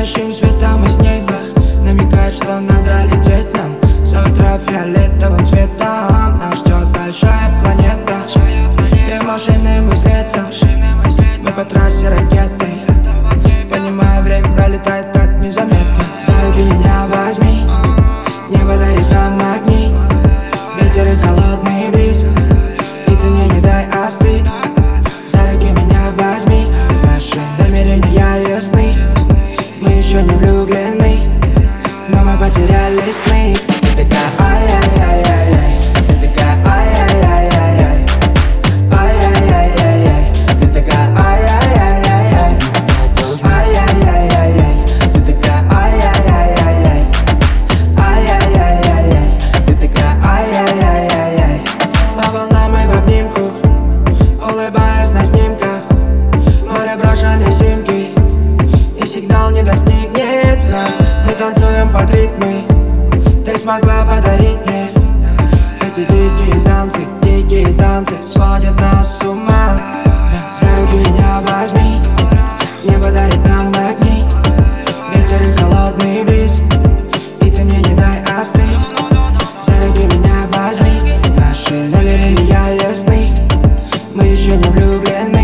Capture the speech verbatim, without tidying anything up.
сияющим светом из неба намекает, что надо лететь нам. Завтра фиолетовым цветом нас ждет большая планета. Две машины мы следом, мы по трассе ракетой. Понимаю, время пролетает так незаметно. За руки меня возьми, небо дарит нам огни, ветер и холодный бриз, и ты мне не дай остыть. За руки меня возьми, наши намерения ясны. Мы еще не влюблены, но мы потеряли сны. Ты такая ай-яй-яй-яй-яй, ты такая ай-яй-яй-яй-яй, ай-яй-яй-яй-яй, ты такая ай-яй-яй-яй-яй, ай-яй-яй-яй-яй, ты такая ай-яй-яй-яй-яй, ай-яй-яй-яй-яй, ты такая ай-яй-яй-яй-яй. По волнам мы в обнимку, улыбаясь на снимках, море брошенной симки, и сигнал не достигнет нас. Мы танцуем под ритмы, ты смогла подарить мне. Эти дикие танцы, дикие танцы сводят нас с ума. За руки меня возьми, небо дарит нам огни, ветер и холодный бриз, и ты мне не дай остыть. За руки меня возьми, наши намерения ясны. Мы еще не влюблены,